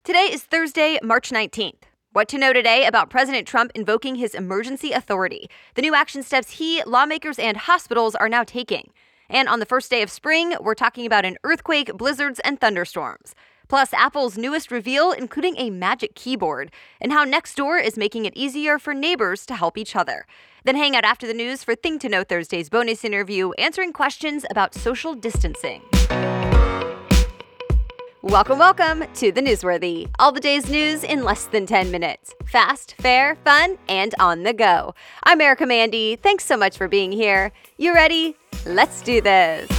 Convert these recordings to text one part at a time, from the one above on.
Today is Thursday, March 19th. What to know today about President Trump invoking his emergency authority, the new action steps he, lawmakers, and hospitals are now taking. And on the first day of spring, we're talking about an earthquake, blizzards, and thunderstorms. Plus, Apple's newest reveal, including a magic keyboard, and how Nextdoor is making it easier for neighbors to help each other. Then hang out after the news for Thing to Know Thursday's bonus interview, answering questions about social distancing. Welcome to The Newsworthy. All the day's news in less than 10 minutes. Fast, fair, fun, and on the go. I'm Erica Mandy. Thanks so much for being here. You ready? Let's do this.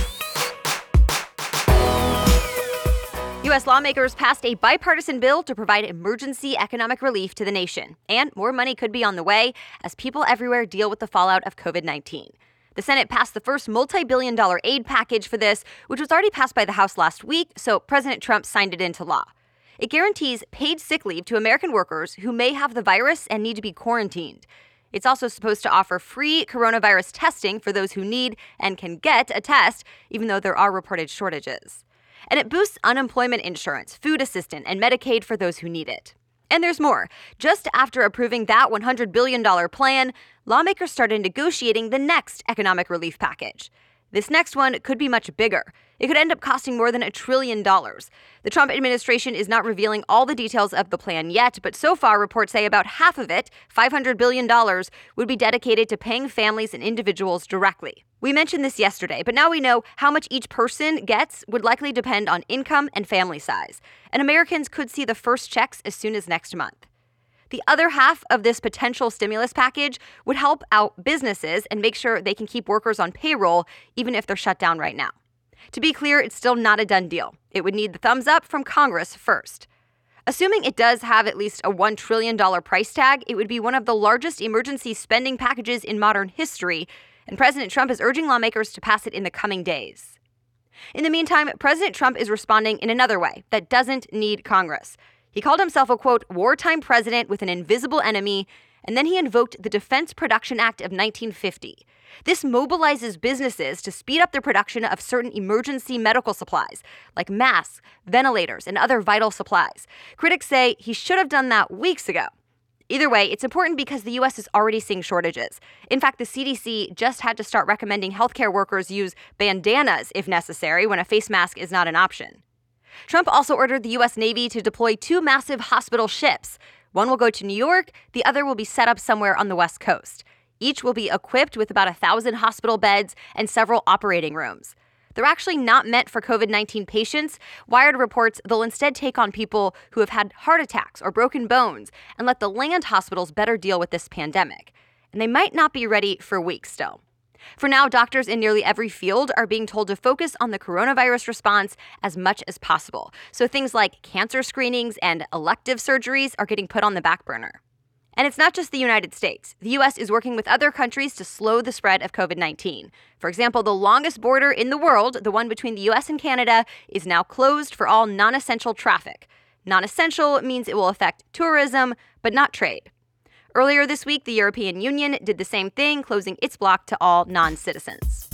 U.S. lawmakers passed a bipartisan bill to provide emergency economic relief to the nation. And more money could be on the way as people everywhere deal with the fallout of COVID-19. The Senate passed the first multi-billion-dollar aid package for this, which was already passed by the House last week, so President Trump signed it into law. It guarantees paid sick leave to American workers who may have the virus and need to be quarantined. It's also supposed to offer free coronavirus testing for those who need and can get a test, even though there are reported shortages. And it boosts unemployment insurance, food assistance, and Medicaid for those who need it. And there's more. Just after approving that $100 billion plan, lawmakers started negotiating the next economic relief package. This next one could be much bigger. It could end up costing more than $1 trillion. The Trump administration is not revealing all the details of the plan yet, but so far reports say about half of it, $500 billion, would be dedicated to paying families and individuals directly. We mentioned this yesterday, but now we know how much each person gets would likely depend on income and family size. And Americans could see the first checks as soon as next month. The other half of this potential stimulus package would help out businesses and make sure they can keep workers on payroll even if they're shut down right now. To be clear, it's still not a done deal. It would need the thumbs up from Congress first. Assuming it does have at least a $1 trillion price tag, it would be one of the largest emergency spending packages in modern history, and President Trump is urging lawmakers to pass it in the coming days. In the meantime, President Trump is responding in another way that doesn't need Congress. He called himself a, quote, wartime president with an invisible enemy, and then he invoked the Defense Production Act of 1950. This mobilizes businesses to speed up the production of certain emergency medical supplies, like masks, ventilators, and other vital supplies. Critics say he should have done that weeks ago. Either way, it's important because the U.S. is already seeing shortages. In fact, the CDC just had to start recommending healthcare workers use bandanas if necessary when a face mask is not an option. Trump also ordered the U.S. Navy to deploy 2 massive hospital ships. One will go to New York, the other will be set up somewhere on the West Coast. Each will be equipped with about 1,000 hospital beds and several operating rooms. They're actually not meant for COVID-19 patients. Wired reports they'll instead take on people who have had heart attacks or broken bones and let the land hospitals better deal with this pandemic. And they might not be ready for weeks still. For now, doctors in nearly every field are being told to focus on the coronavirus response as much as possible. So things like cancer screenings and elective surgeries are getting put on the back burner. And it's not just the United States. The U.S. is working with other countries to slow the spread of COVID-19. For example, the longest border in the world, the one between the U.S. and Canada, is now closed for all non-essential traffic. Non-essential means it will affect tourism, but not trade. Earlier this week, the European Union did the same thing, closing its bloc to all non-citizens.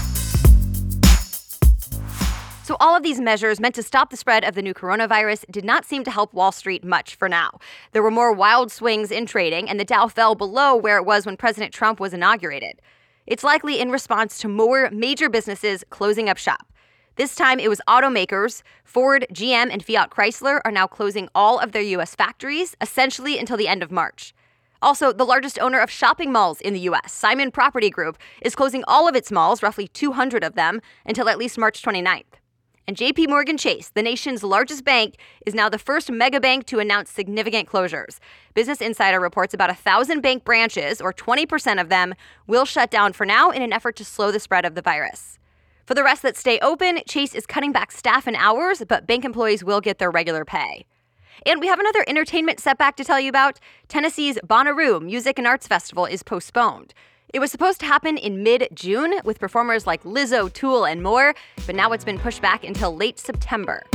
So all of these measures meant to stop the spread of the new coronavirus did not seem to help Wall Street much for now. There were more wild swings in trading, and the Dow fell below where it was when President Trump was inaugurated. It's likely in response to more major businesses closing up shop. This time it was automakers. Ford, GM, and Fiat Chrysler are now closing all of their U.S. factories, essentially until the end of March. Also, the largest owner of shopping malls in the U.S., Simon Property Group, is closing all of its malls, roughly 200 of them, until at least March 29th. And JP Morgan Chase, the nation's largest bank, is now the first mega bank to announce significant closures. Business Insider reports about 1,000 bank branches, or 20% of them, will shut down for now in an effort to slow the spread of the virus. For the rest that stay open, Chase is cutting back staff and hours, but bank employees will get their regular pay. And we have another entertainment setback to tell you about. Tennessee's Bonnaroo Music and Arts Festival is postponed. It was supposed to happen in mid-June with performers like Lizzo, Tool, and more, but now it's been pushed back until late September.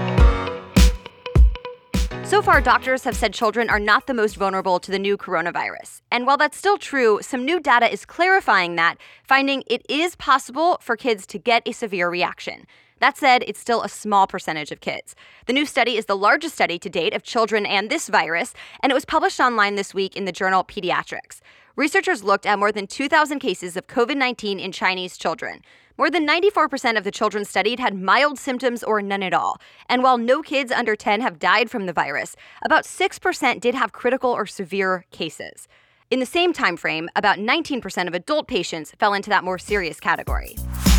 So far, doctors have said children are not the most vulnerable to the new coronavirus. And while that's still true, some new data is clarifying that, finding it is possible for kids to get a severe reaction. That said, it's still a small percentage of kids. The new study is the largest study to date of children and this virus, and it was published online this week in the journal Pediatrics. Researchers looked at more than 2,000 cases of COVID-19 in Chinese children. More than 94% of the children studied had mild symptoms or none at all. And while no kids under 10 have died from the virus, about 6% did have critical or severe cases. In the same time frame, about 19% of adult patients fell into that more serious category.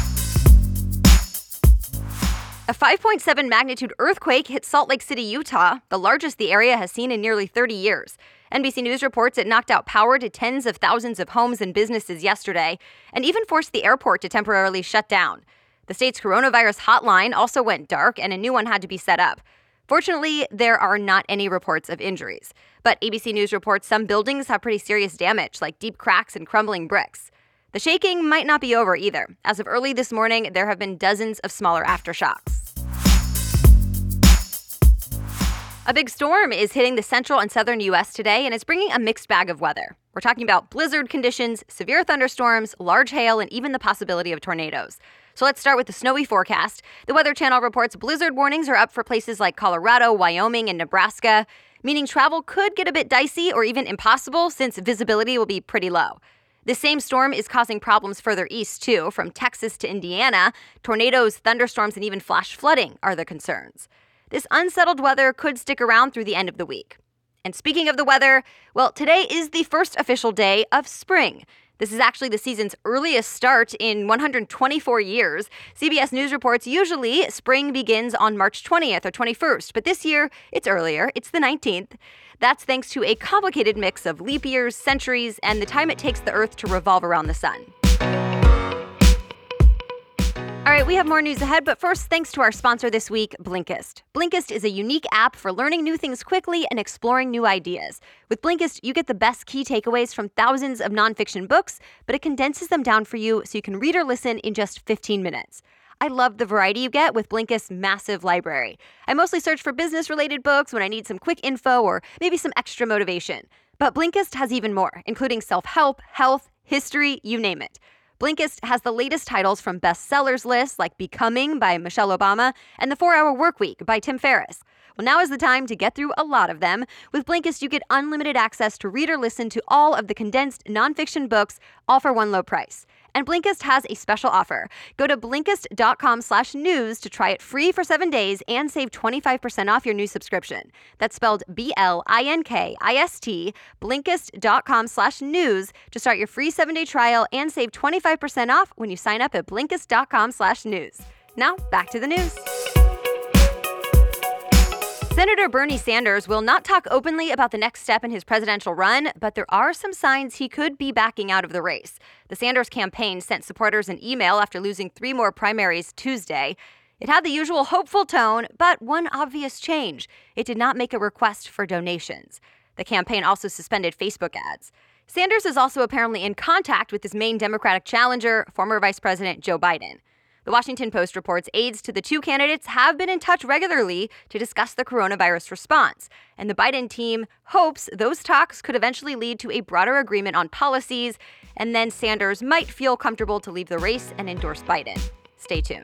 A 5.7 magnitude earthquake hit Salt Lake City, Utah, the largest the area has seen in nearly 30 years. NBC News reports it knocked out power to tens of thousands of homes and businesses yesterday, and even forced the airport to temporarily shut down. The state's coronavirus hotline also went dark, and a new one had to be set up. Fortunately, there are not any reports of injuries. But ABC News reports some buildings have pretty serious damage, like deep cracks and crumbling bricks. The shaking might not be over either. As of early this morning, there have been dozens of smaller aftershocks. A big storm is hitting the central and southern U.S. today, and it's bringing a mixed bag of weather. We're talking about blizzard conditions, severe thunderstorms, large hail, and even the possibility of tornadoes. So let's start with the snowy forecast. The Weather Channel reports blizzard warnings are up for places like Colorado, Wyoming, and Nebraska, meaning travel could get a bit dicey or even impossible since visibility will be pretty low. This same storm is causing problems further east, too. From Texas to Indiana, tornadoes, thunderstorms, and even flash flooding are the concerns. This unsettled weather could stick around through the end of the week. And speaking of the weather, well, today is the first official day of spring. This is actually the season's earliest start in 124 years. CBS News reports usually spring begins on March 20th or 21st, but this year it's earlier. It's the 19th. That's thanks to a complicated mix of leap years, centuries, and the time it takes the Earth to revolve around the sun. All right, we have more news ahead, but first, thanks to our sponsor this week, Blinkist. Blinkist is a unique app for learning new things quickly and exploring new ideas. With Blinkist, you get the best key takeaways from thousands of nonfiction books, but it condenses them down for you so you can read or listen in just 15 minutes. I love the variety you get with Blinkist's massive library. I mostly search for business-related books when I need some quick info or maybe some extra motivation. But Blinkist has even more, including self-help, health, history, you name it. Blinkist has the latest titles from bestsellers lists like Becoming by Michelle Obama and The 4-Hour Workweek by Tim Ferriss. Well, now is the time to get through a lot of them. With Blinkist, you get unlimited access to read or listen to all of the condensed nonfiction books, all for one low price. And Blinkist has a special offer. Go to Blinkist.com/news to try it free for 7 days and save 25% off your new subscription. That's spelled Blinkist, Blinkist.com/news to start your free 7-day trial and save 25% off when you sign up at Blinkist.com/news. Now, back to the news. Senator Bernie Sanders will not talk openly about the next step in his presidential run, but there are some signs he could be backing out of the race. The Sanders campaign sent supporters an email after losing 3 more primaries Tuesday. It had the usual hopeful tone, but one obvious change. It did not make a request for donations. The campaign also suspended Facebook ads. Sanders is also apparently in contact with his main Democratic challenger, former Vice President Joe Biden. The Washington Post reports aides to the two candidates have been in touch regularly to discuss the coronavirus response, and the Biden team hopes those talks could eventually lead to a broader agreement on policies, and then Sanders might feel comfortable to leave the race and endorse Biden. Stay tuned.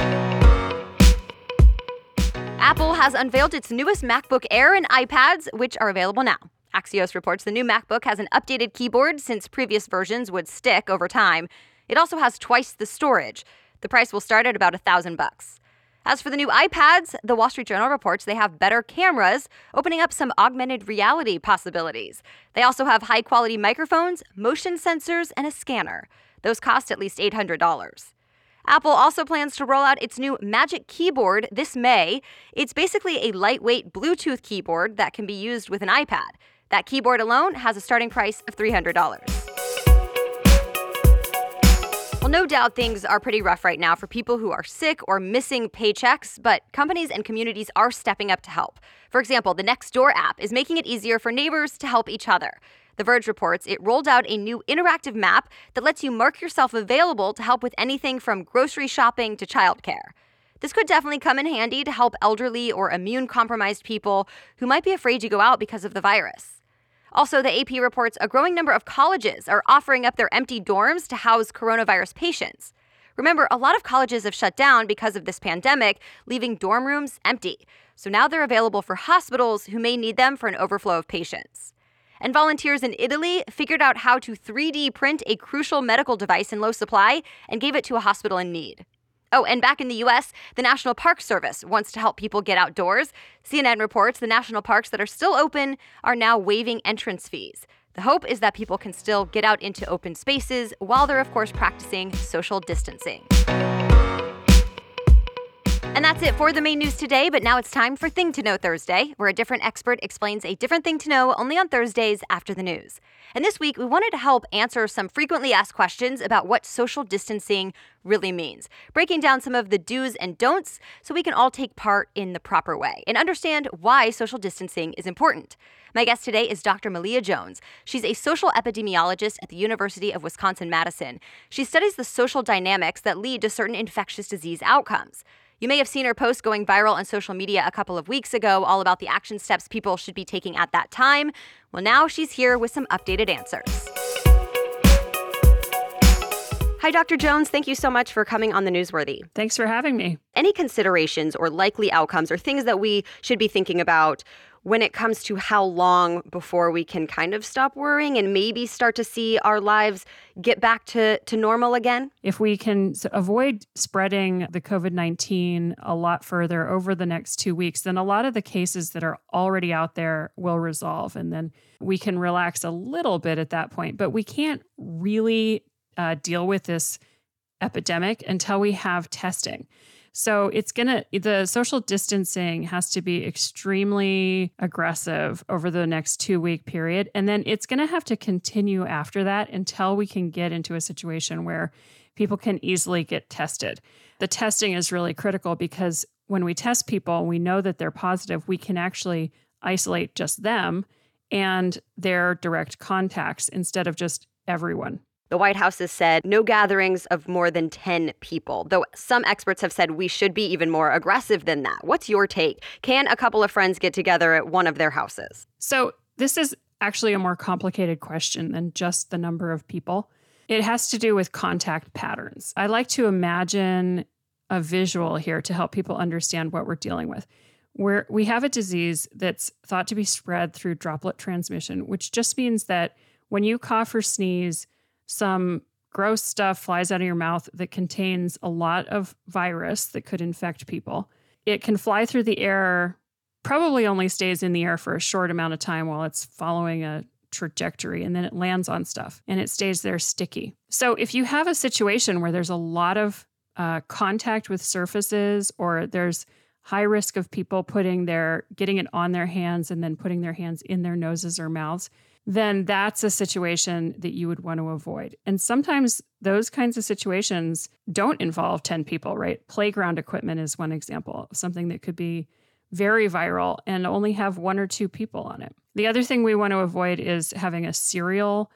Apple has unveiled its newest MacBook Air and iPads, which are available now. Axios reports the new MacBook has an updated keyboard since previous versions would stick over time. It also has twice the storage. The price will start at about $1,000. As for the new iPads, the Wall Street Journal reports they have better cameras, opening up some augmented reality possibilities. They also have high-quality microphones, motion sensors, and a scanner. Those cost at least $800. Apple also plans to roll out its new Magic Keyboard this May. It's basically a lightweight Bluetooth keyboard that can be used with an iPad. That keyboard alone has a starting price of $300. Well, no doubt things are pretty rough right now for people who are sick or missing paychecks, but companies and communities are stepping up to help. For example, the Nextdoor app is making it easier for neighbors to help each other. The Verge reports it rolled out a new interactive map that lets you mark yourself available to help with anything from grocery shopping to childcare. This could definitely come in handy to help elderly or immune-compromised people who might be afraid to go out because of the virus. Also, the AP reports a growing number of colleges are offering up their empty dorms to house coronavirus patients. Remember, a lot of colleges have shut down because of this pandemic, leaving dorm rooms empty. So now they're available for hospitals who may need them for an overflow of patients. And volunteers in Italy figured out how to 3D print a crucial medical device in low supply and gave it to a hospital in need. Oh, and back in the U.S., the National Park Service wants to help people get outdoors. CNN reports the national parks that are still open are now waiving entrance fees. The hope is that people can still get out into open spaces while they're, of course, practicing social distancing. And that's it for the main news today, but now it's time for Thing to Know Thursday, where a different expert explains a different thing to know only on Thursdays after the news. And this week, we wanted to help answer some frequently asked questions about what social distancing really means, breaking down some of the do's and don'ts so we can all take part in the proper way and understand why social distancing is important. My guest today is Dr. Malia Jones. She's a social epidemiologist at the University of Wisconsin-Madison. She studies the social dynamics that lead to certain infectious disease outcomes. You may have seen her post going viral on social media a couple of weeks ago, all about the action steps people should be taking at that time. Well, now she's here with some updated answers. Hi, Dr. Jones. Thank you so much for coming on The Newsworthy. Thanks for having me. Any considerations or likely outcomes or things that we should be thinking about when it comes to how long before we can kind of stop worrying and maybe start to see our lives get back to normal again? If we can avoid spreading the COVID-19 a lot further over the next 2 weeks, then a lot of the cases that are already out there will resolve. And then we can relax a little bit at that point. But we can't really deal with this epidemic until we have testing. So the social distancing has to be extremely aggressive over the next 2-week period. And then it's going to have to continue after that until we can get into a situation where people can easily get tested. The testing is really critical because when we test people, we know that they're positive, we can actually isolate just them and their direct contacts instead of just everyone. The White House has said no gatherings of more than 10 people, though some experts have said we should be even more aggressive than that. What's your take? Can a couple of friends get together at one of their houses? So this is actually a more complicated question than just the number of people. It has to do with contact patterns. I like to imagine a visual here to help people understand what we're dealing with. We have a disease that's thought to be spread through droplet transmission, which just means that when you cough or sneeze, some gross stuff flies out of your mouth that contains a lot of virus that could infect people. It can fly through the air, probably only stays in the air for a short amount of time while it's following a trajectory, and then it lands on stuff and it stays there sticky. So if you have a situation where there's a lot of contact with surfaces, or there's high risk of people getting it on their hands and then putting their hands in their noses or mouths, then that's a situation that you would want to avoid. And sometimes those kinds of situations don't involve 10 people, right? Playground equipment is one example of something that could be very viral and only have 1 or 2 people on it. The other thing we want to avoid is having a serial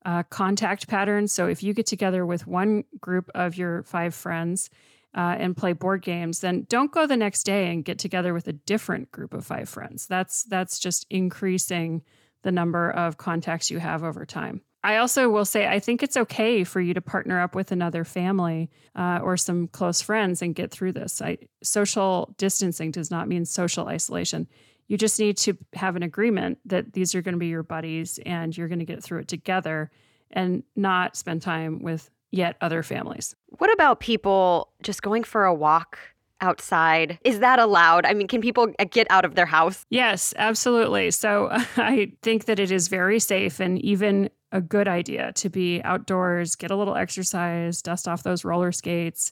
contact pattern. So if you get together with one group of your 5 friends and play board games, then don't go the next day and get together with a different group of 5 friends. That's just increasing the number of contacts you have over time. I also will say, I think it's okay for you to partner up with another family or some close friends and get through this. Social distancing does not mean social isolation. You just need to have an agreement that these are going to be your buddies and you're going to get through it together and not spend time with yet other families. What about people just going for a walk outside? Is that allowed? I mean, can people get out of their house? Yes, absolutely. So I think that it is very safe and even a good idea to be outdoors, get a little exercise, dust off those roller skates,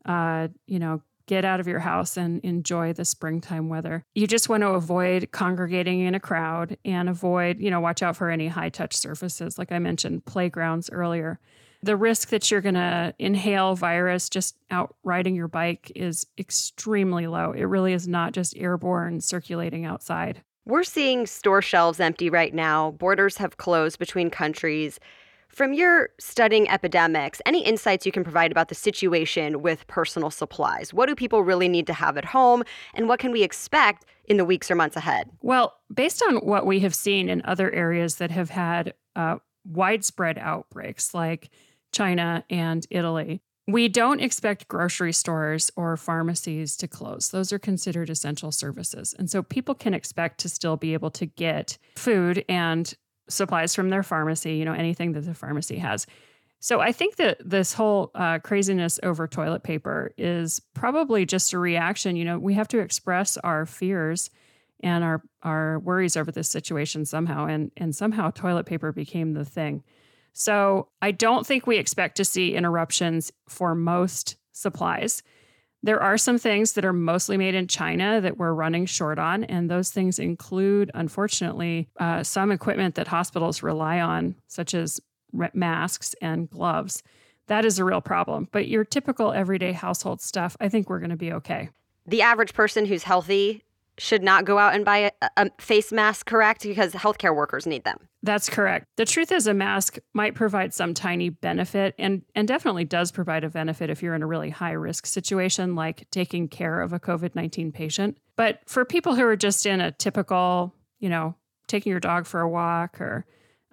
get out of your house and enjoy the springtime weather. You just want to avoid congregating in a crowd and watch out for any high touch surfaces. Like I mentioned, playgrounds earlier. The risk that you're going to inhale virus just out riding your bike is extremely low. It really is not just airborne circulating outside. We're seeing store shelves empty right now. Borders have closed between countries. From your studying epidemics, any insights you can provide about the situation with personal supplies? What do people really need to have at home, and what can we expect in the weeks or months ahead? Well, based on what we have seen in other areas that have had widespread outbreaks, like China and Italy, We don't expect grocery stores or pharmacies to close. Those are considered essential services. And so people can expect to still be able to get food and supplies from their pharmacy, anything that the pharmacy has. So I think that this whole craziness over toilet paper is probably just a reaction. We have to express our fears and our worries over this situation somehow. And somehow toilet paper became the thing. So I don't think we expect to see interruptions for most supplies. There are some things that are mostly made in China that we're running short on. And those things include, unfortunately, some equipment that hospitals rely on, such as masks and gloves. That is a real problem. But your typical everyday household stuff, I think we're going to be okay. The average person who's healthy should not go out and buy a face mask, correct? Because healthcare workers need them. That's correct. The truth is a mask might provide some tiny benefit and definitely does provide a benefit if you're in a really high risk situation like taking care of a COVID-19 patient. But for people who are just in a typical, taking your dog for a walk or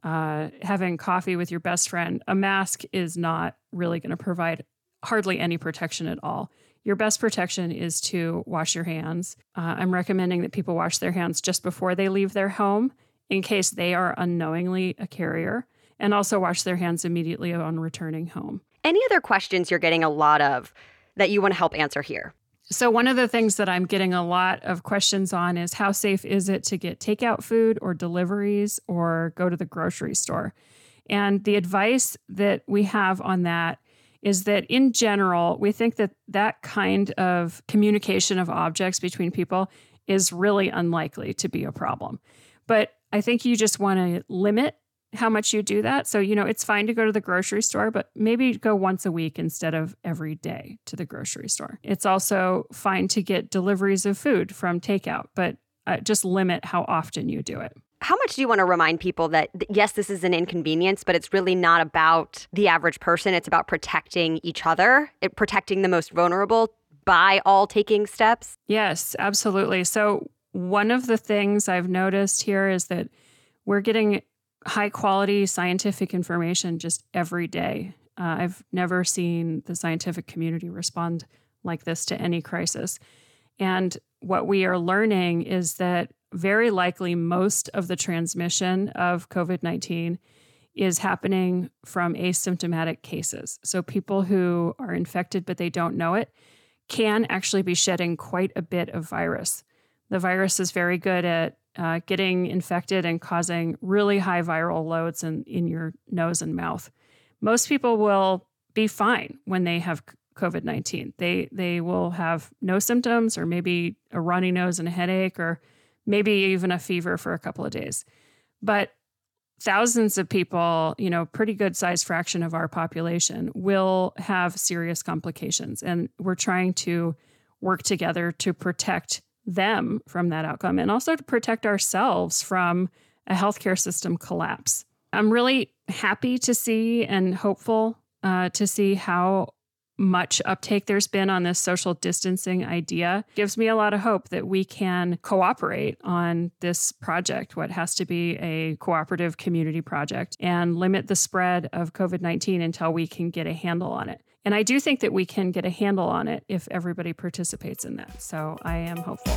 having coffee with your best friend, a mask is not really going to provide hardly any protection at all. Your best protection is to wash your hands. I'm recommending that people wash their hands just before they leave their home in case they are unknowingly a carrier, and also wash their hands immediately on returning home. Any other questions you're getting a lot of that you want to help answer here? So one of the things that I'm getting a lot of questions on is how safe is it to get takeout food or deliveries or go to the grocery store? And the advice that we have on that is that in general, we think that that kind of communication of objects between people is really unlikely to be a problem. But I think you just want to limit how much you do that. So, it's fine to go to the grocery store, but maybe go once a week instead of every day to the grocery store. It's also fine to get deliveries of food from takeout, but just limit how often you do it. How much do you want to remind people that, yes, this is an inconvenience, but it's really not about the average person. It's about protecting each other, protecting the most vulnerable by all taking steps? Yes, absolutely. So one of the things I've noticed here is that we're getting high quality scientific information just every day. I've never seen the scientific community respond like this to any crisis. And what we are learning is that very likely most of the transmission of COVID-19 is happening from asymptomatic cases. So people who are infected but they don't know it can actually be shedding quite a bit of virus. The virus is very good at getting infected and causing really high viral loads in your nose and mouth. Most people will be fine when they have COVID-19. They will have no symptoms or maybe a runny nose and a headache or maybe even a fever for a couple of days. But thousands of people, pretty good size fraction of our population will have serious complications. And we're trying to work together to protect them from that outcome and also to protect ourselves from a healthcare system collapse. I'm really happy to see and hopeful to see how much uptake there's been on this social distancing idea. Gives me a lot of hope that we can cooperate on this project, what has to be a cooperative community project, and limit the spread of COVID-19 until we can get a handle on it. And I do think that we can get a handle on it if everybody participates in that. So I am hopeful.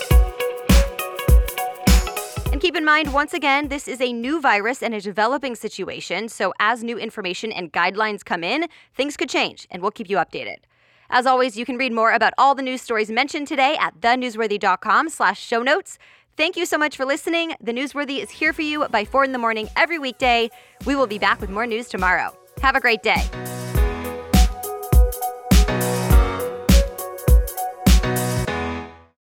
And keep in mind, once again, this is a new virus and a developing situation. So as new information and guidelines come in, things could change, and we'll keep you updated. As always, you can read more about all the news stories mentioned today at thenewsworthy.com/show notes. Thank you so much for listening. The Newsworthy is here for you by 4 a.m. every weekday. We will be back with more news tomorrow. Have a great day.